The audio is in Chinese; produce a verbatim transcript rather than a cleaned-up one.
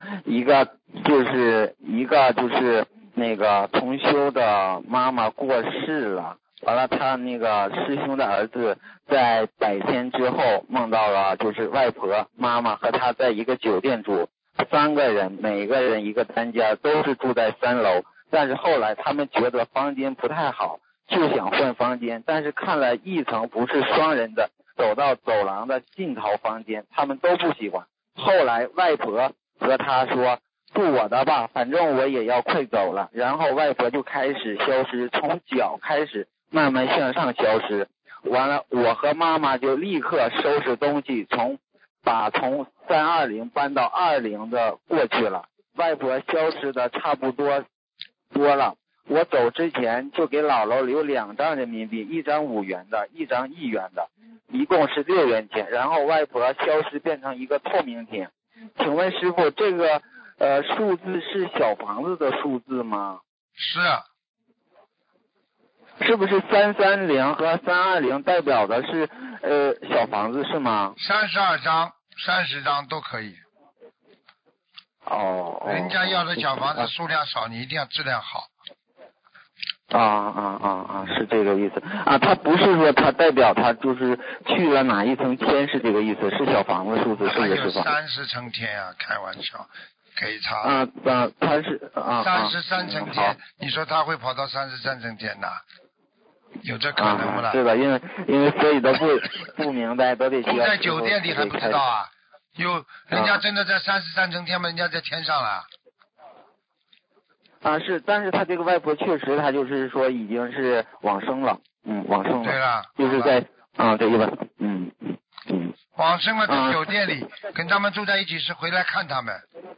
一个就是一个就是那个同修的妈妈过世了，完了他那个师兄的儿子在百天之后梦到了，就是外婆妈妈和他在一个酒店住，三个人每个人一个单间，都是住在三楼，但是后来他们觉得房间不太好，就想换房间，但是看了一层不是双人的，走到走廊的尽头房间，他们都不喜欢。后来外婆和他说住我的吧，反正我也要快走了，然后外婆就开始消失，从脚开始慢慢向上消失。完了我和妈妈就立刻收拾东西，从把从三二零搬到二零的过去了。外婆消失的差不多多了，我走之前就给姥姥留两张人民币，一张五元的，一张一元的，一共是六元钱。然后外婆消失变成一个透明体。请问师傅，这个呃数字是小房子的数字吗？ 是。 是不是三三零和三二零代表的是呃小房子是吗？ 三十二张、三十张都可以。 哦。 人家要的小房子数量少，你一定要质量好。 啊啊啊啊，是这个意思啊，他不是说他代表他就是去了哪一层天，是这个意思，是小房子数字，是不是？ 还有三十层天啊，开玩笑，给他啊啊，他是啊三十三层天、嗯，你说他会跑到三十三层天呐？有这可能不啦？ 啊、是的，因为因为所以都不不明白，都得住在酒店里还不知道啊？有人家真的在三十三层天嘛，人家在天上了。 啊是，但是他这个外婆确实，他就是说已经是往生了，嗯，往生了。 对了， 就是在啊，对吧？嗯嗯。 往生了，在酒店里、啊、跟他们住在一起，是回来看他们。